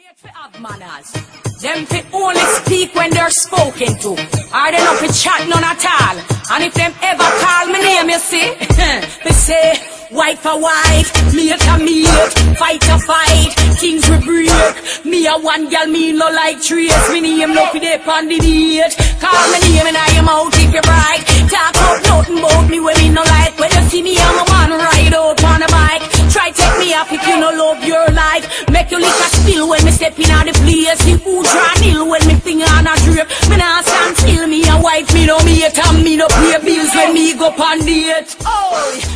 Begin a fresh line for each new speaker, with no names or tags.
Made for have manners. Them fi only speak when they're spoken to. Or they not fi chat none at all. And if them ever call me name, you see, they say, white for white, mate for mate, fight to fight, kings we break. Me a one girl, me no like trace. Me name no fi dey pon the beat. Call me name and I am out if you bright. Talk up nothing about me when me no like. When you see me, I'm a man ride out on a bike. Try take me up if you no love your life. Make you lick a spill when me step in on the place. See who draw nil when me finger on a drape. Me nah stand still, me a wife, me no mate, and me no pay bills when me go pon date. Oh.